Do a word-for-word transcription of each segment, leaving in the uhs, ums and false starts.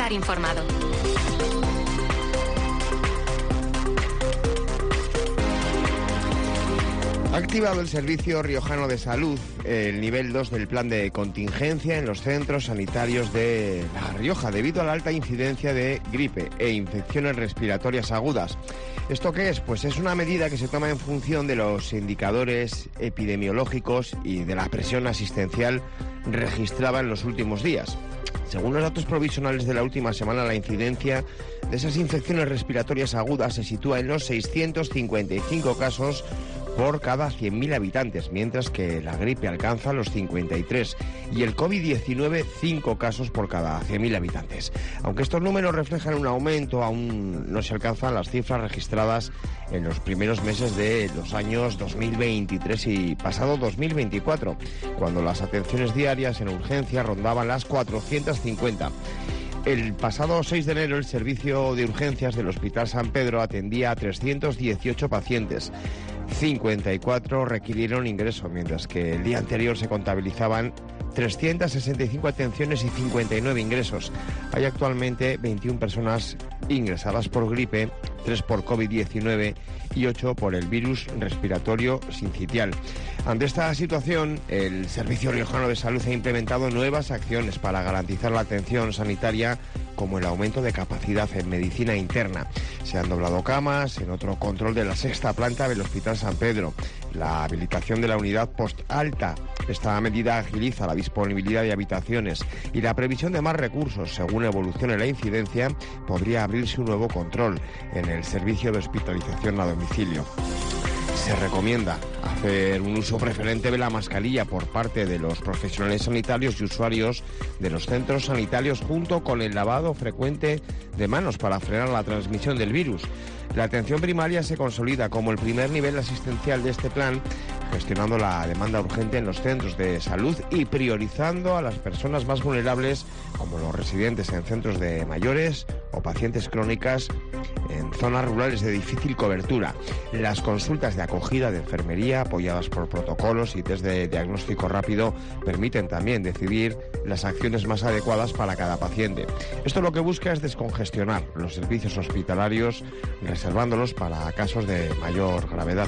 Estar informado. Ha activado el Servicio Riojano de Salud el nivel dos del plan de contingencia en los centros sanitarios de La Rioja debido a la alta incidencia de gripe e infecciones respiratorias agudas. ¿Esto qué es? Pues es una medida que se toma en función de los indicadores epidemiológicos y de la presión asistencial registrada en los últimos días. Según los datos provisionales de la última semana, la incidencia de esas infecciones respiratorias agudas se sitúa en los seiscientos cincuenta y cinco casos por cada cien mil habitantes, mientras que la gripe alcanza los cincuenta y tres y el COVID diecinueve cinco casos por cada cien mil habitantes. Aunque estos números reflejan un aumento, aún no se alcanzan las cifras registradas en los primeros meses de los años dos mil veintitrés y pasado dos mil veinticuatro, cuando las atenciones diarias en urgencia rondaban las cuatrocientas cincuenta. El pasado seis de enero, el servicio de urgencias del Hospital San Pedro atendía a trescientos dieciocho pacientes. cincuenta y cuatro requirieron ingreso, mientras que el día anterior se contabilizaban trescientas sesenta y cinco atenciones y cincuenta y nueve ingresos. Hay actualmente veintiuna personas ingresadas por gripe, tres por COVID diecinueve y ocho por el virus respiratorio sincitial. Ante esta situación, el Servicio Riojano de Salud ha implementado nuevas acciones para garantizar la atención sanitaria, como el aumento de capacidad en medicina interna. Se han doblado camas, en otro control de la sexta planta del Hospital San Pedro, la habilitación de la unidad post-alta. Esta medida agiliza la disponibilidad de habitaciones y la previsión de más recursos. Según evolucione la incidencia, podría abrirse un nuevo control en el servicio de hospitalización a domicilio. Se recomienda hacer un uso preferente de la mascarilla por parte de los profesionales sanitarios y usuarios de los centros sanitarios, junto con el lavado frecuente de manos para frenar la transmisión del virus. La atención primaria se consolida como el primer nivel asistencial de este plan, gestionando la demanda urgente en los centros de salud y priorizando a las personas más vulnerables, como los residentes en centros de mayores o pacientes crónicas en zonas rurales de difícil cobertura. Las consultas de acogida de enfermería, apoyadas por protocolos y test de diagnóstico rápido, permiten también decidir las acciones más adecuadas para cada paciente. Esto lo que busca es descongestionar los servicios hospitalarios, reservándolos para casos de mayor gravedad.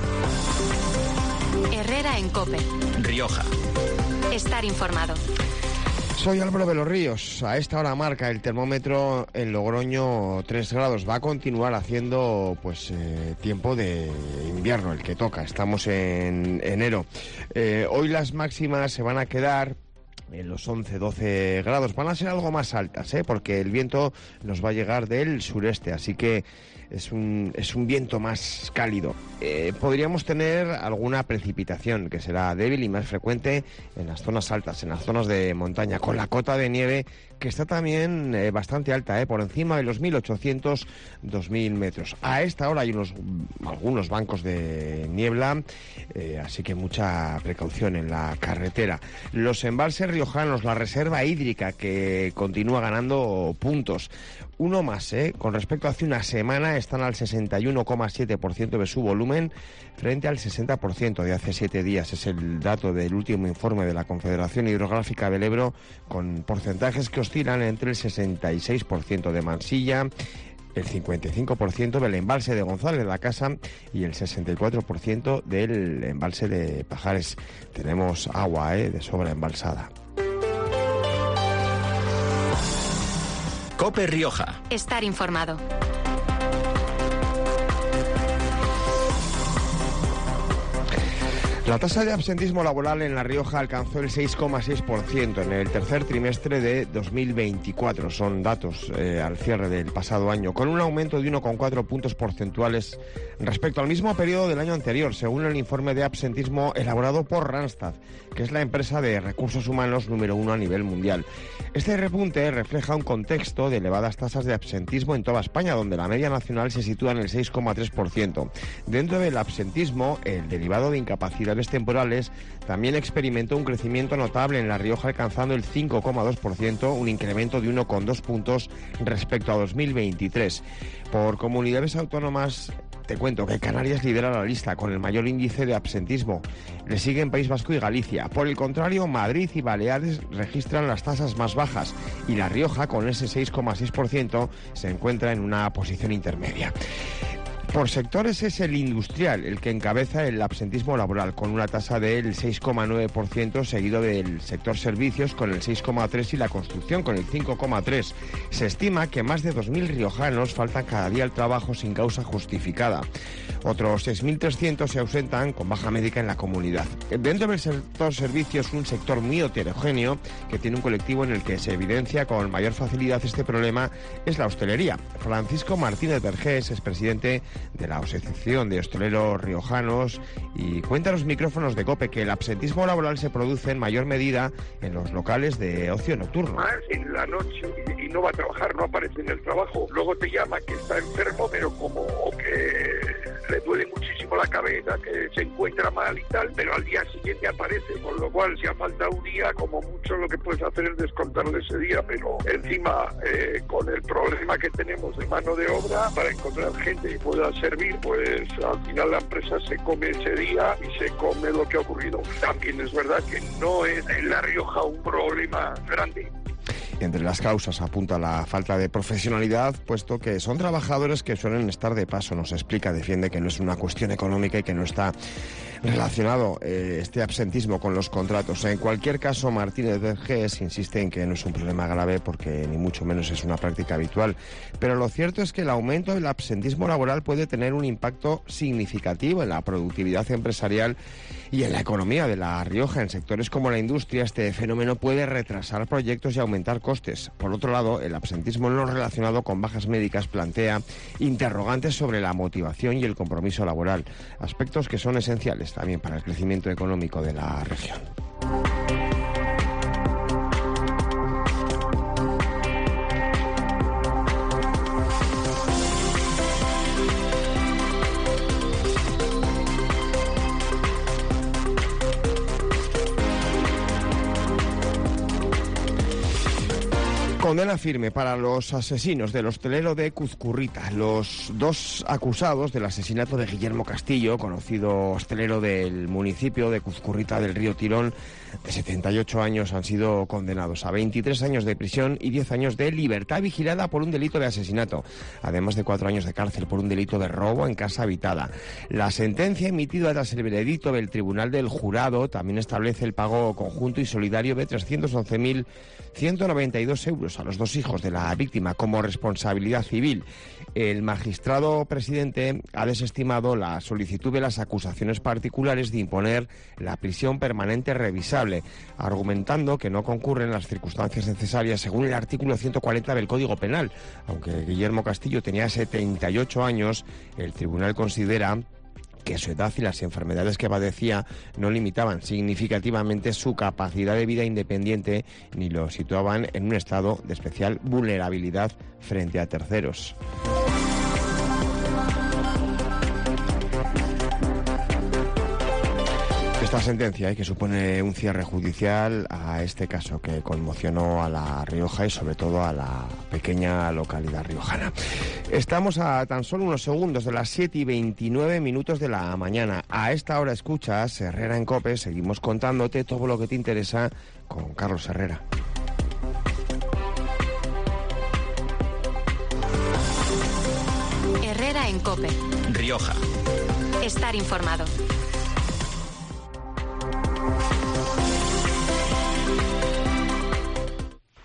Herrera en COPE. Rioja. Estar informado. Soy Álvaro de los Ríos. A esta hora marca el termómetro en Logroño tres grados. Va a continuar haciendo pues eh, tiempo de invierno, el que toca. Estamos en enero. Eh, hoy las máximas se van a quedar en los once doce grados. Van a ser algo más altas, ¿eh? Porque el viento nos va a llegar del sureste, así que es un, es un viento más cálido. Eh, podríamos tener alguna precipitación que será débil y más frecuente en las zonas altas, en las zonas de montaña, con la cota de nieve que está también eh, bastante alta, eh, por encima de los mil ochocientos, dos mil metros. A esta hora hay unos algunos bancos de niebla, eh, así que mucha precaución en la carretera. Los embalses riojanos, la reserva hídrica que continúa ganando puntos. Uno más, ¿eh? Con respecto a hace una semana, están al sesenta y uno coma siete por ciento de su volumen frente al sesenta por ciento de hace siete días. Es el dato del último informe de la Confederación Hidrográfica del Ebro, con porcentajes que oscilan entre el sesenta y seis por ciento de Mansilla, el cincuenta y cinco por ciento del embalse de González de la Casa y el sesenta y cuatro por ciento del embalse de Pajares. Tenemos agua, ¿eh? De sobra embalsada. COPE Rioja. Estar informado. La tasa de absentismo laboral en La Rioja alcanzó el seis coma seis por ciento en el tercer trimestre de dos mil veinticuatro. Son datos eh, al cierre del pasado año, con un aumento de uno coma cuatro puntos porcentuales respecto al mismo periodo del año anterior, según el informe de absentismo elaborado por Randstad, que es la empresa de recursos humanos número uno a nivel mundial. Este repunte refleja un contexto de elevadas tasas de absentismo en toda España, donde la media nacional se sitúa en el seis coma tres por ciento. Dentro del absentismo, el derivado de incapacidad temporales también experimentó un crecimiento notable en La Rioja, alcanzando el cinco coma dos por ciento, un incremento de uno coma dos puntos respecto a dos mil veintitrés. Por comunidades autónomas, te cuento que Canarias lidera la lista con el mayor índice de absentismo. Le siguen País Vasco y Galicia. Por el contrario, Madrid y Baleares registran las tasas más bajas y La Rioja, con ese seis coma seis por ciento, se encuentra en una posición intermedia. Por sectores es el industrial el que encabeza el absentismo laboral, con una tasa del seis coma nueve por ciento, seguido del sector servicios con el seis coma tres por ciento y la construcción con el cinco coma tres por ciento. Se estima que más de dos mil riojanos faltan cada día al trabajo sin causa justificada. Otros seis mil trescientos se ausentan con baja médica en la comunidad. Dentro del sector servicios, un sector muy heterogéneo que tiene un colectivo en el que se evidencia con mayor facilidad este problema es la hostelería. Francisco Martínez Vergés es presidente de la Asociación de Hosteleros Riojanos y cuenta a los micrófonos de COPE que el absentismo laboral se produce en mayor medida en los locales de ocio nocturno. Más en la noche y no va a trabajar, no aparece en el trabajo, luego te llama que está enfermo, pero como o que le duele muchísimo la cabeza, que se encuentra mal y tal, pero al día siguiente aparece, con lo cual si ha falta un día, como mucho lo que puedes hacer es descontarle ese día, pero encima eh, con el problema que tenemos de mano de obra, para encontrar gente que pueda servir, pues al final la empresa se come ese día y se come lo que ha ocurrido. También es verdad que no es en La Rioja un problema grande. Entre las causas apunta la falta de profesionalidad, puesto que son trabajadores que suelen estar de paso. Nos explica, defiende que no es una cuestión económica y que no está relacionado eh, este absentismo con los contratos. En cualquier caso, Martínez Vergés insiste en que no es un problema grave porque ni mucho menos es una práctica habitual. Pero lo cierto es que el aumento del absentismo laboral puede tener un impacto significativo en la productividad empresarial y en la economía de La Rioja. En sectores como la industria, este fenómeno puede retrasar proyectos y aumentar costes. Por otro lado, el absentismo no relacionado con bajas médicas plantea interrogantes sobre la motivación y el compromiso laboral, aspectos que son esenciales también para el crecimiento económico de la región. Condena firme para los asesinos del hostelero de Cuzcurrita. Los dos acusados del asesinato de Guillermo Castillo, conocido hostelero del municipio de Cuzcurrita del Río Tirón, de setenta y ocho años, han sido condenados a veintitrés años de prisión y diez años de libertad vigilada por un delito de asesinato, además de cuatro años de cárcel por un delito de robo en casa habitada. La sentencia emitida tras el veredicto del Tribunal del Jurado también establece el pago conjunto y solidario de trescientos once mil ciento noventa y dos euros a los dos hijos de la víctima como responsabilidad civil. El magistrado presidente ha desestimado la solicitud de las acusaciones particulares de imponer la prisión permanente revisable, argumentando que no concurren las circunstancias necesarias según el artículo ciento cuarenta del Código Penal. Aunque Guillermo Castillo tenía setenta y ocho años, el tribunal considera que su edad y las enfermedades que padecía no limitaban significativamente su capacidad de vida independiente ni lo situaban en un estado de especial vulnerabilidad frente a terceros. Esta sentencia, eh, que supone un cierre judicial a este caso que conmocionó a La Rioja y sobre todo a la pequeña localidad riojana. Estamos a tan solo unos segundos de las siete y veintinueve minutos de la mañana. A esta hora escuchas Herrera en COPE. Seguimos contándote todo lo que te interesa con Carlos Herrera. Herrera en COPE. Rioja. Estar informado.